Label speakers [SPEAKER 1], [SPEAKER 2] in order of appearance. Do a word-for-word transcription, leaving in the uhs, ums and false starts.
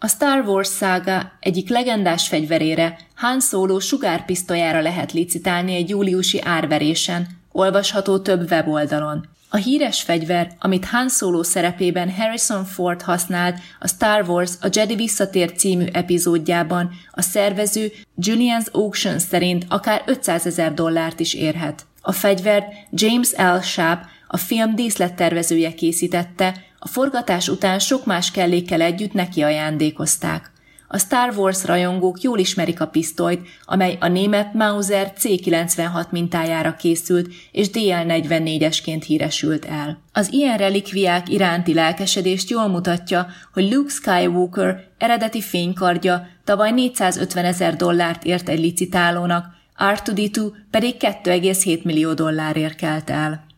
[SPEAKER 1] A Star Wars szága egyik legendás fegyverére, Han Solo sugárpisztolyára lehet licitálni egy júliusi árverésen, olvasható több weboldalon. A híres fegyver, amit Han Solo szerepében Harrison Ford használt a Star Wars a Jedi Visszatér című epizódjában, a szervező Julian's Auction szerint akár ötszázezer dollárt is érhet. A fegyvert James L. Schaap, a film díszlettervezője készítette, a forgatás után sok más kellékkel együtt neki ajándékozták. A Star Wars rajongók jól ismerik a pisztolyt, amely a német Mauser C kilencvenhat mintájára készült és D L negyvennégyesként híresült el. Az ilyen relikviák iránti lelkesedést jól mutatja, hogy Luke Skywalker eredeti fénykardja tavaly négyszázötvenezer dollárt ért egy licitálónak, R kettő D kettő pedig két egész hét millió dollárért kelt el.